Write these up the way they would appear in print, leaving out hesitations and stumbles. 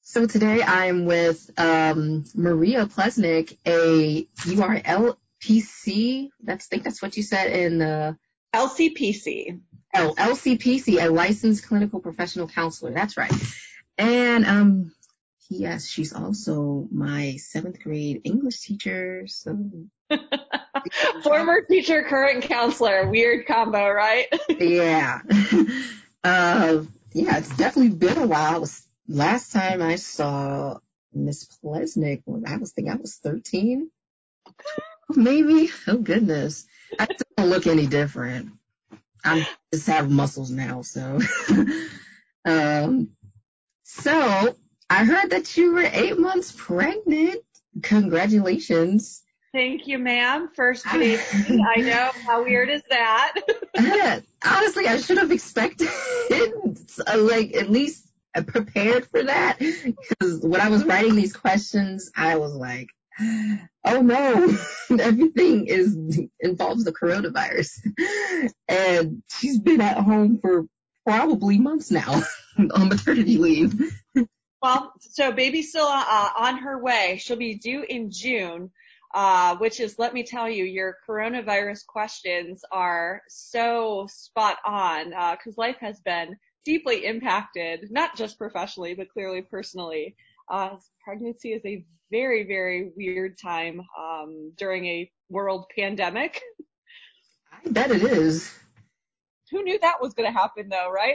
So today I'm with Maria Plesnick, a URLPC. I think that's what you said in the LCPC. LCPC, a licensed clinical professional counselor. That's right. And yes, she's also my seventh grade English teacher. So Former teacher, current counselor. Weird combo, right? yeah. Yeah, it's definitely been a while. Last time I saw Miss Plesnick, I was 13, maybe. Oh goodness, I still don't look any different. I just have muscles now, so. um, so I heard that you were 8 months pregnant. Congratulations. Thank you, ma'am. First baby. I know. How weird is that? Honestly, I should have expected, like, at least prepared for that. Because when I was writing these questions, I was like, oh no, everything involves the coronavirus. And she's been at home for probably months now on maternity leave. Well, so baby's still on her way. She'll be due in June. Which is, let me tell you, your coronavirus questions are so spot on, because life has been deeply impacted, not just professionally, but clearly personally. Pregnancy is a very, very weird time during a world pandemic. I bet it is. Who knew that was going to happen, though, right?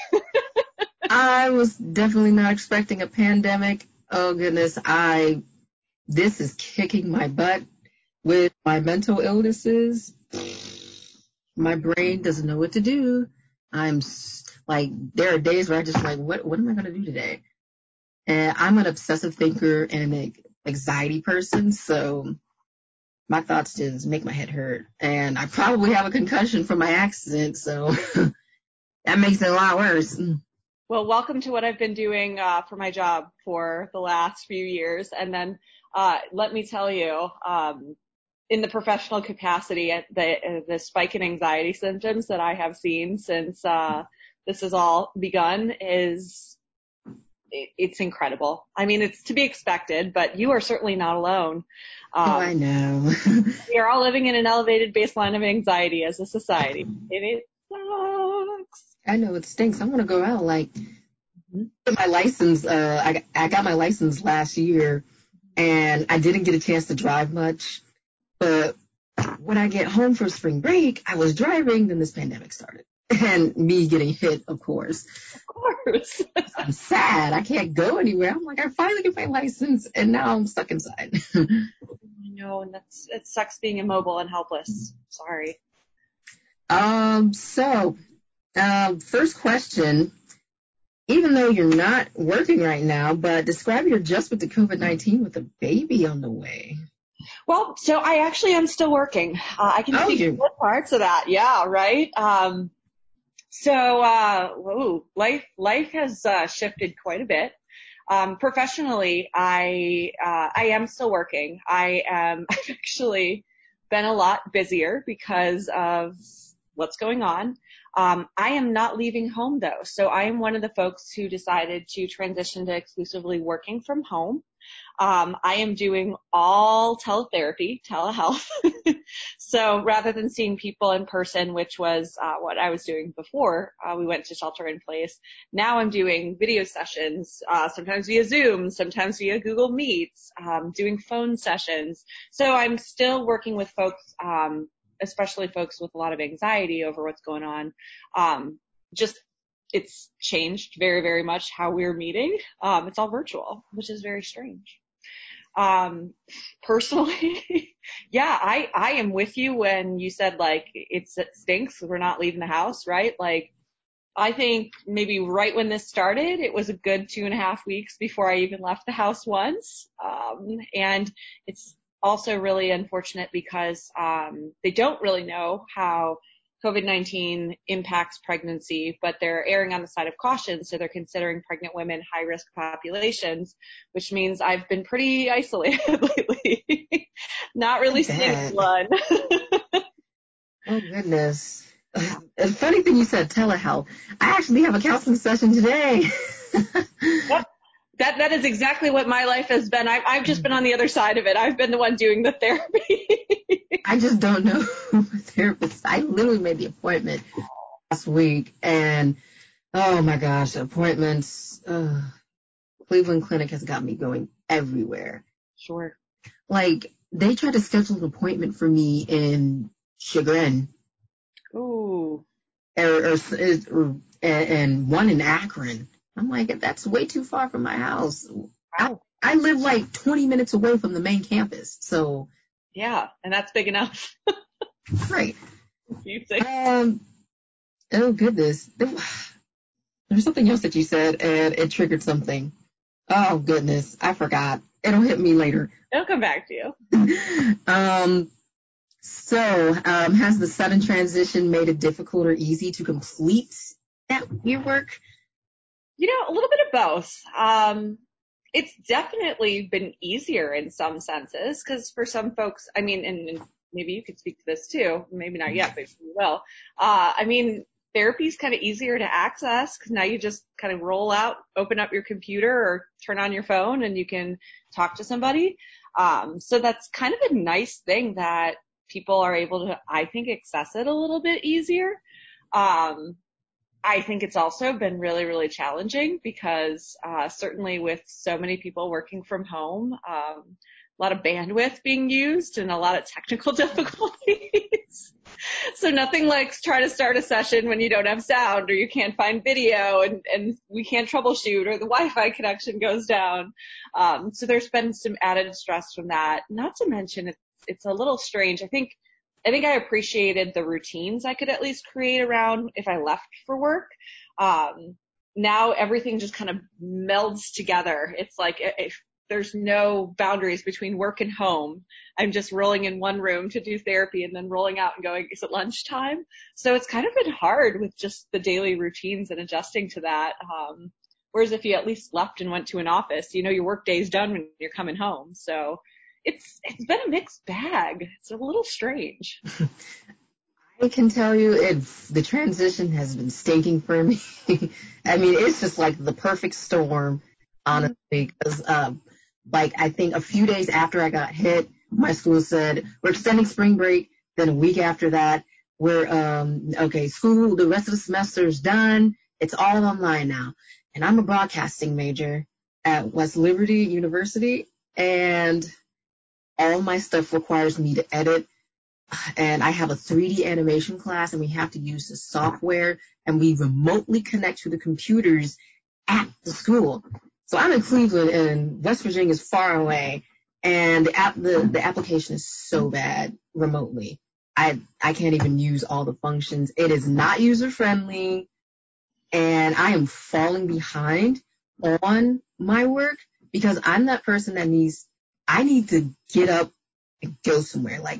I was definitely not expecting a pandemic. Oh, goodness. This is kicking my butt with my mental illnesses. My brain doesn't know what to do. I'm like, there are days where I just like, what am I going to do today? And I'm an obsessive thinker and an anxiety person. So my thoughts just make my head hurt. And I probably have a concussion from my accident. So that makes it a lot worse. Well, welcome to what I've been doing for my job for the last few years. And then let me tell you, in the professional capacity, the spike in anxiety symptoms that I have seen since this has all begun it's incredible. I mean, it's to be expected, but you are certainly not alone. I know. We are all living in an elevated baseline of anxiety as a society, and it sucks. I know it stinks. I want to go out. Like, my license, I got my license last year, and I didn't get a chance to drive much. But when I get home from spring break, I was driving, then this pandemic started. And me getting hit, of course. Of course. I'm sad. I can't go anywhere. I'm like, I finally get my license, and now I'm stuck inside. I know, and it sucks being immobile and helpless. Sorry. First question. Even though you're not working right now, but describe your adjustment to COVID-19 with a baby on the way. Well, so I actually am still working. I can speak to both parts of that. Yeah, right. Life has shifted quite a bit. Professionally, I am still working. I've actually been a lot busier because of what's going on. I am not leaving home though. So I am one of the folks who decided to transition to exclusively working from home. I am doing all teletherapy, telehealth. So rather than seeing people in person, which was what I was doing before we went to shelter in place, now I'm doing video sessions, sometimes via Zoom, sometimes via Google Meets, doing phone sessions. So I'm still working with folks, especially folks with a lot of anxiety over what's going on. It's changed very, very much how we're meeting. It's all virtual, which is very strange. Personally, yeah, I am with you when you said, like, it stinks. We're not leaving the house, right? Like, I think maybe right when this started, it was a good 2.5 weeks before I even left the house once. And it's also really unfortunate because, they don't really know how COVID-19 impacts pregnancy, but they're erring on the side of caution. So they're considering pregnant women high-risk populations, which means I've been pretty isolated lately. Not really seeing anyone. Oh, goodness. A funny thing you said, telehealth. I actually have a counseling session today. Yep. That is exactly what my life has been. I've just been on the other side of it. I've been the one doing the therapy. I just don't know who my therapist. I literally made the appointment last week, and oh my gosh, appointments. Cleveland Clinic has got me going everywhere. Sure. Like, they tried to schedule an appointment for me in Chagrin. Ooh. And one in Akron. I'm like, that's way too far from my house. Wow. I live like 20 minutes away from the main campus, so. Yeah, and that's big enough. Great. You think? Oh goodness. There's something else that you said, and it triggered something. Oh goodness, I forgot. It'll hit me later. It'll come back to you. Has the sudden transition made it difficult or easy to complete your work? A little bit of both. It's definitely been easier in some senses because for some folks, I mean, and maybe you could speak to this too, maybe not yet, but you will. Therapy is kind of easier to access because now you just kind of roll out, open up your computer or turn on your phone and you can talk to somebody. So that's kind of a nice thing that people are able to, I think, access it a little bit easier. I think it's also been really, really challenging because certainly with so many people working from home, a lot of bandwidth being used and a lot of technical difficulties. So nothing like trying to start a session when you don't have sound or you can't find video and we can't troubleshoot or the Wi-Fi connection goes down. So there's been some added stress from that. Not to mention it's a little strange. I think I appreciated the routines I could at least create around if I left for work. Now everything just kind of melds together. It's like if there's no boundaries between work and home. I'm just rolling in one room to do therapy and then rolling out and going, is it lunchtime? So it's kind of been hard with just the daily routines and adjusting to that. Whereas if you at least left and went to an office, your work day's done when you're coming home. So it's been a mixed bag. It's a little strange. I can tell you the transition has been stinking for me. I mean, it's just like the perfect storm, honestly, because I think a few days after I got hit, my school said, we're extending spring break. Then a week after that, we're, school, the rest of the semester is done. It's all online now. And I'm a broadcasting major at West Liberty University, and all my stuff requires me to edit. And I have a 3D animation class, and we have to use the software, and we remotely connect to the computers at the school. So I'm in Cleveland, and West Virginia is far away, and the application is so bad remotely. I can't even use all the functions. It is not user friendly, and I am falling behind on my work because I'm that person I need to get up and go somewhere. Like,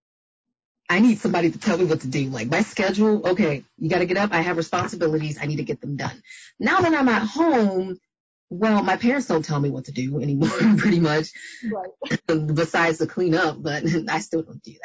I need somebody to tell me what to do. Like, my schedule, okay, you got to get up. I have responsibilities. I need to get them done. Now that I'm at home, well, my parents don't tell me what to do anymore, pretty much, right. Besides the clean up, but I still don't do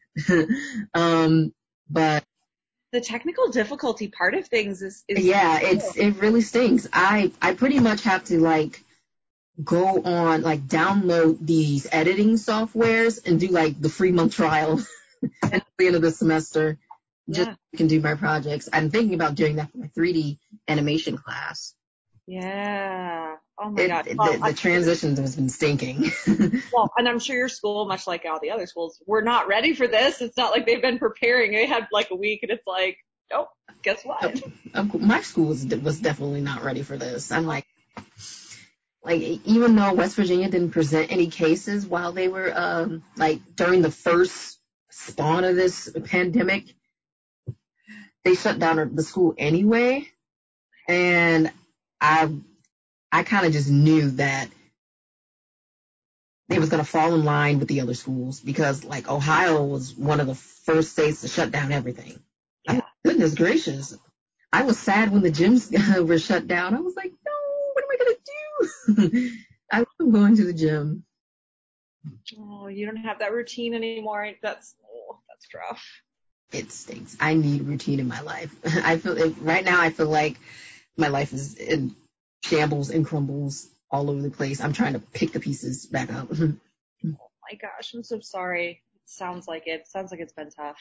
that. But the technical difficulty part of things is yeah, it really stinks. I pretty much have to go on, download these editing softwares and do the free month trial at the end of the semester. Just so I can do my projects. I'm thinking about doing that for my 3D animation class. Yeah. Oh my God. The transition has been stinking. Well, and I'm sure your school, much like all the other schools, we're not ready for this. It's not like they've been preparing. They had a week and it's like, oh, guess what? My school was definitely not ready for this. I'm like, even though West Virginia didn't present any cases while they were, during the first spawn of this pandemic, they shut down the school anyway. And I kind of just knew that it was going to fall in line with the other schools because Ohio was one of the first states to shut down everything. Yeah. Goodness gracious. I was sad when the gyms were shut down. I was like, no, what am I going to do? I love going to the gym. Oh, you don't have that routine anymore. That's rough. It stinks. I need routine in my life. Right now I feel like my life is in shambles and crumbles. all over the place. I'm trying to pick the pieces back up. Oh my gosh, I'm so sorry. It sounds like it. Sounds like it's been tough.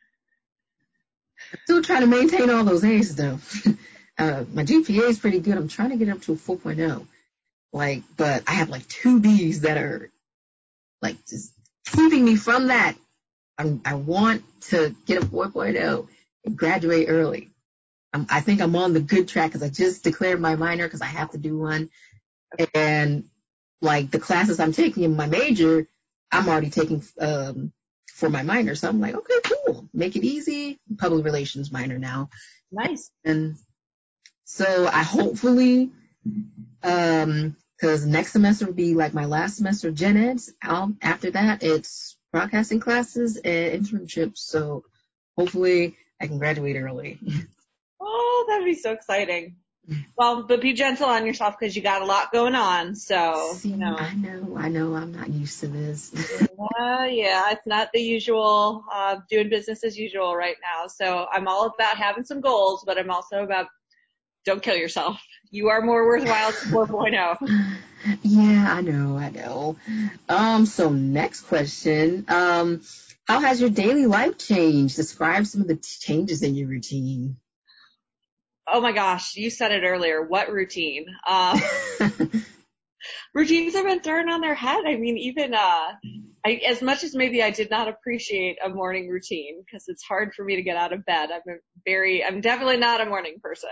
Still trying to maintain all those A's though. My GPA is pretty good. I'm trying to get up to a 4.0. Like, but I have like 2 B's that are like just keeping me from that. I want to get a 4.0 and graduate early. I think I'm on the good track because I just declared my minor because I have to do one. And like the classes I'm taking in my major, I'm already taking for my minor. So I'm like, okay, cool. Make it easy. Public relations minor now. Nice. And so I hopefully, because next semester will be like my last semester of gen eds. After that, it's broadcasting classes and internships. So hopefully I can graduate early. Oh, that'd be so exciting. Well, but be gentle on yourself because you got a lot going on. So, See, I know. I'm not used to this. Yeah, it's not the usual, doing business as usual right now. So I'm all about having some goals, but I'm also about don't kill yourself. You are more worthwhile than 4.0. Yeah, I know. So next question. How has your daily life changed? Describe some of the changes in your routine. Oh my gosh, you said it earlier. What routine? Routines have been thrown on their head. I mean, even as much as maybe I did not appreciate a morning routine because it's hard for me to get out of bed. I'm definitely not a morning person.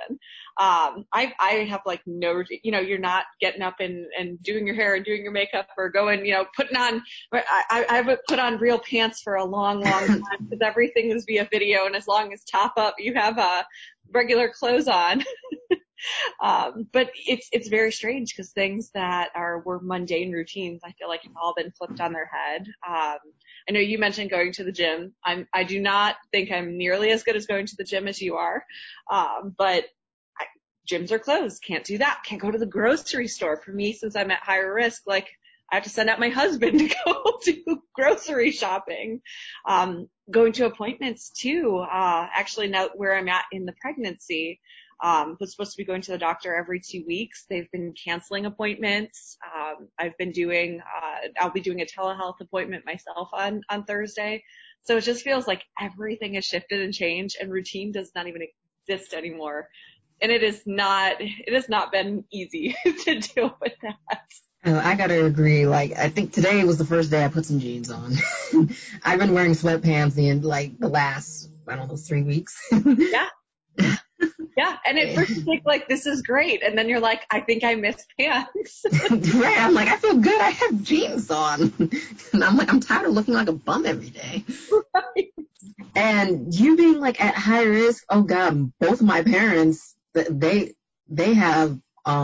I have like no routine. You know, you're not getting up and doing your hair and doing your makeup or going, putting on. I haven't put on real pants for a long, long time because everything is via video, and as long as top up, you have regular clothes on. But it's very strange because things that were mundane routines, I feel like have all been flipped on their head. I know you mentioned going to the gym. I do not think I'm nearly as good as going to the gym as you are. But gyms are closed. Can't do that. Can't go to the grocery store. For me, since I'm at higher risk, like I have to send out my husband to go do grocery shopping. Going to appointments too. Actually now where I'm at in the pregnancy, was supposed to be going to the doctor every 2 weeks. They've been canceling appointments. I've been doing, I'll be doing a telehealth appointment myself on Thursday. So it just feels like everything has shifted and changed and routine does not even exist anymore. And it has not been easy to deal with that. I gotta agree. Like, I think today was the first day I put some jeans on. I've been wearing sweatpants the last, I don't know, 3 weeks. Yeah. Yeah, and at first you think like this is great, and then you're like, I think I missed pants. Right, I'm like, I feel good. I have jeans on, and I'm like, I'm tired of looking like a bum every day. Right. And you being like at high risk, oh God, both of my parents, they have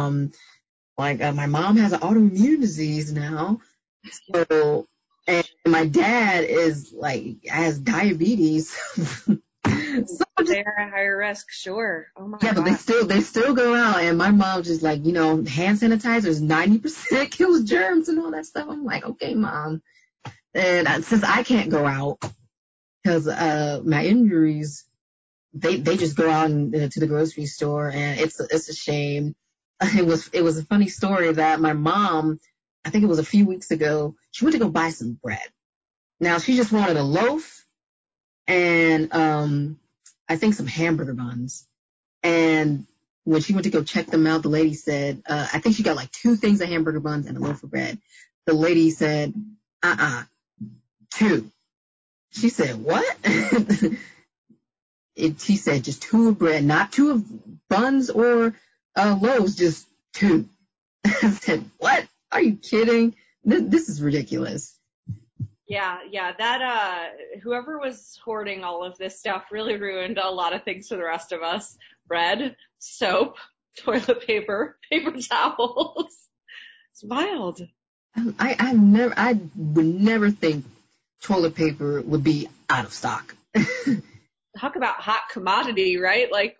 my mom has an autoimmune disease now, so and my dad is like has diabetes. So They're at higher risk, sure. Oh my yeah, but God. they still go out, and my mom just like, hand sanitizers 90% kills germs and all that stuff. I'm like, okay, mom. And since I can't go out because my injuries, they just go out to the grocery store, and it's a shame. It was a funny story that my mom, I think it was a few weeks ago, she went to go buy some bread. Now she just wanted a loaf and I think some hamburger buns. And when she went to go check them out, the lady said, I think she got like 2 things of hamburger buns and a loaf of bread. The lady said, 2. She said, what? She said just 2 of bread, not 2 of buns or loaves, just 2. I said, what? Are you kidding? This is ridiculous. Yeah, that whoever was hoarding all of this stuff really ruined a lot of things for the rest of us. Bread, soap, toilet paper, paper towels. It's wild. I would never think toilet paper would be out of stock. Talk about hot commodity, right? Like,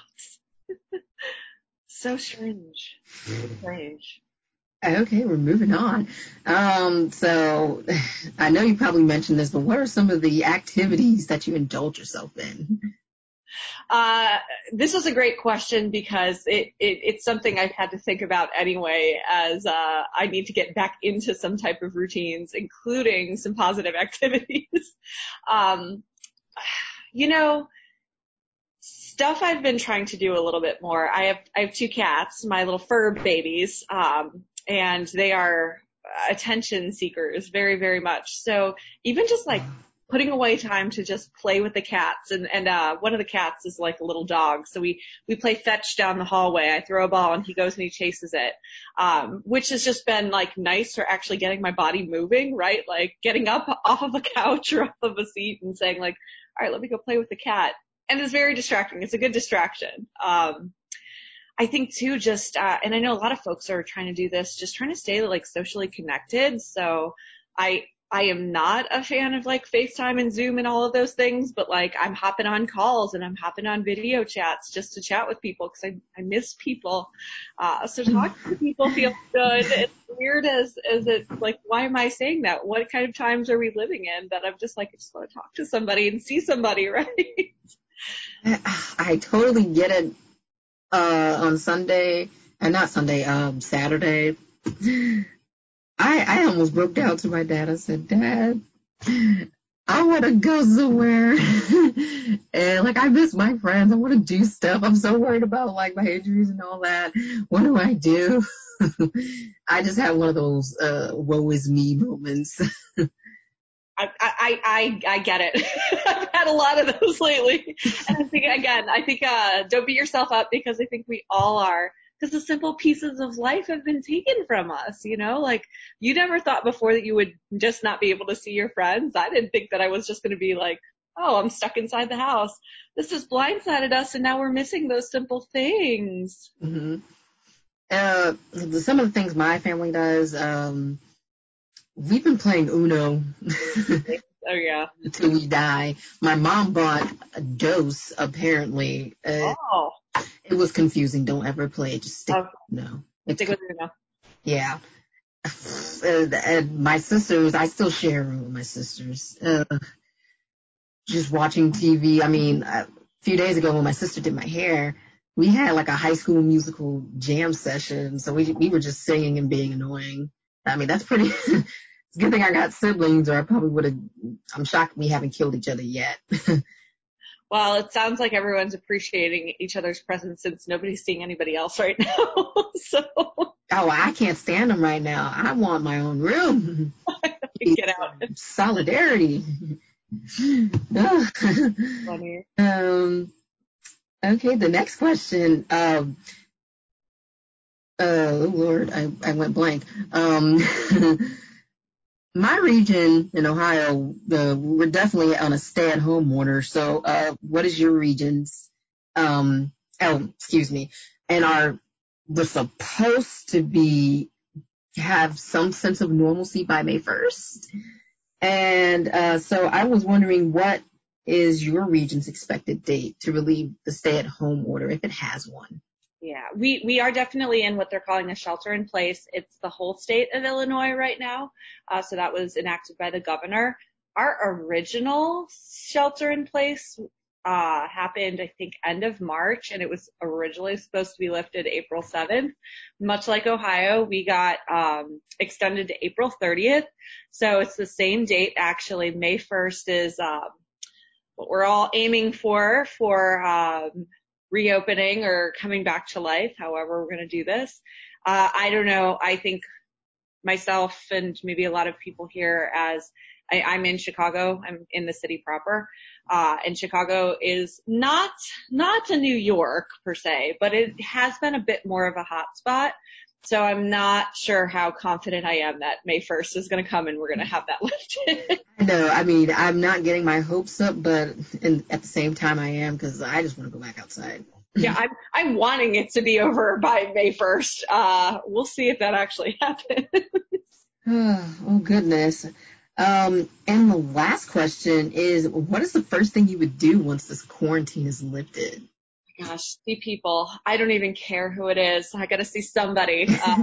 so strange. Strange. Okay, we're moving on. So I know you probably mentioned this, but what are some of the activities that you indulge yourself in? This was a great question because it's something I've had to think about anyway, as I need to get back into some type of routines, including some positive activities. Um, you know, stuff I've been trying to do a little bit more. I have two cats, my little fur babies, and they are attention seekers very, very much. So even just like putting away time to just play with the cats, and one of the cats is like a little dog, so we play fetch down the hallway. I throw a ball and he goes and he chases it, which has just been like nice for actually getting my body moving, right? Like getting up off of a couch or off of a seat and saying like, all right, let me go play with the cat. And it's very distracting. It's a good distraction. I think too, just, and I know a lot of folks are trying to do this, just trying to stay like socially connected. So I am not a fan of like FaceTime and Zoom and all of those things, but like I'm hopping on calls and I'm hopping on video chats just to chat with people because I miss people. So talking to people feels good. It's weird as it's like, why am I saying that? What kind of times are we living in that I'm just like, I just want to talk to somebody and see somebody, right? I totally get it. On Sunday, and not Sunday, Saturday, I almost broke down to my dad. I said, Dad, I want to go somewhere. And like, I miss my friends. I want to do stuff. I'm so worried about like my injuries and all that. What do I do? I just had one of those, woe is me moments. I get it. I've had a lot of those lately. And I think, don't beat yourself up because I think we all are. Because the simple pieces of life have been taken from us, you know? Like, you never thought before that you would just not be able to see your friends. I didn't think that I was just going to be like, oh, I'm stuck inside the house. This has blindsided us, and now we're missing those simple things. Mm-hmm. Some of the things my family does, we've been playing Uno. Oh, yeah. Until we die. My mom bought a dose, apparently. Oh. It was confusing. Don't ever play it. Just stick. Okay. No. Stick with it now. Yeah. And my sisters, I still share a room with my sisters. Just watching TV. I mean, a few days ago when my sister did my hair, we had like a High School Musical jam session. So we were just singing and being annoying. I mean, that's pretty. It's a good thing I got siblings, or I probably would have. I'm shocked we haven't killed each other yet. Well, it sounds like everyone's appreciating each other's presence since nobody's seeing anybody else right now. So. Oh, I can't stand them right now. I want my own room. Get out. Solidarity. Funny. Okay, the next question. Oh Lord, I went blank. My region in Ohio, we're definitely on a stay-at-home order. So, what is your region's? Excuse me. And we're supposed to have some sense of normalcy by May 1st. And so I was wondering, what is your region's expected date to relieve the stay-at-home order, if it has one? Yeah, we are definitely in what they're calling a shelter in place. It's the whole state of Illinois right now. So that was enacted by the governor. Our original shelter in place happened, I think, end of March, and it was originally supposed to be lifted April 7th. Much like Ohio, we got extended to April 30th. So it's the same date, actually. May 1st is what we're all aiming for reopening or coming back to life, however we're going to do this. I don't know. I think myself and maybe a lot of people here, as I'm in Chicago, I'm in the city proper, and Chicago is not a New York per se, but it has been a bit more of a hot spot. So I'm not sure how confident I am that May 1st is going to come and we're going to have that lifted. No, I mean, I'm not getting my hopes up, but at the same time I am, because I just want to go back outside. Yeah, I'm wanting it to be over by May 1st. We'll see if that actually happens. Oh, goodness. And the last question is, what is the first thing you would do once this quarantine is lifted? Gosh, see people. I don't even care who it is. I got to see somebody.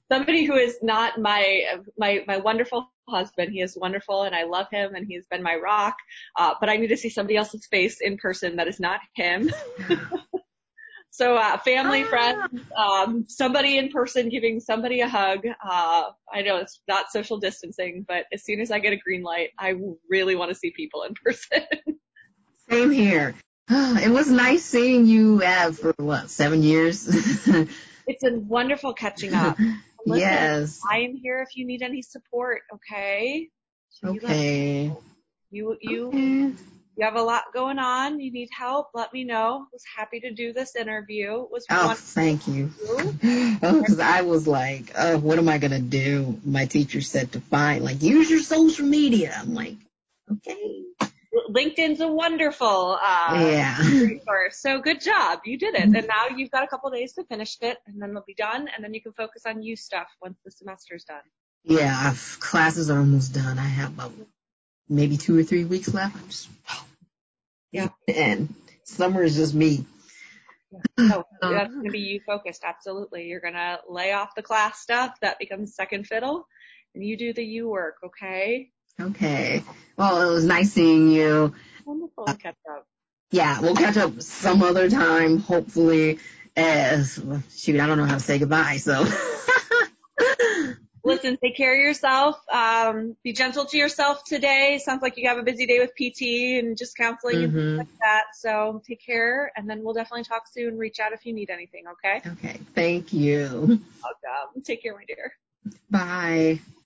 somebody who is not my wonderful husband. He is wonderful and I love him and he's been my rock. But I need to see somebody else's face in person that is not him. So, family, friends, somebody in person giving somebody a hug. I know it's not social distancing, but as soon as I get a green light, I really want to see people in person. Same here. It was nice seeing you for what, 7 years? It's a wonderful catching up. Listen, Yes. I am here if you need any support, okay? So Okay. You Okay. You have a lot going on. You need help. Let me know. Was happy to do this interview. It was Oh, wonderful. thank you. Oh, because I was like, what am I going to do? My teacher said to use your social media. I'm like, okay. LinkedIn's a wonderful Yeah. resource. So good job. You did it. And now you've got a couple days to finish it, and then they'll be done, and then you can focus on you stuff once the semester's done. Yeah, classes are almost done. I have about maybe 2 or 3 weeks left. Yeah. And summer is just me. So that's going to be you focused. Absolutely. You're going to lay off the class stuff. That becomes second fiddle. And you do the you work, okay? Okay. Well, it was nice seeing you. Wonderful. Catch up. Yeah, we'll catch up some other time, hopefully. I don't know how to say goodbye, so. Listen, take care of yourself. Be gentle to yourself today. Sounds like you have a busy day with PT and just counseling and things like that. So take care, and then we'll definitely talk soon. Reach out if you need anything, okay? Okay, thank you. Welcome. Take care, my dear. Bye.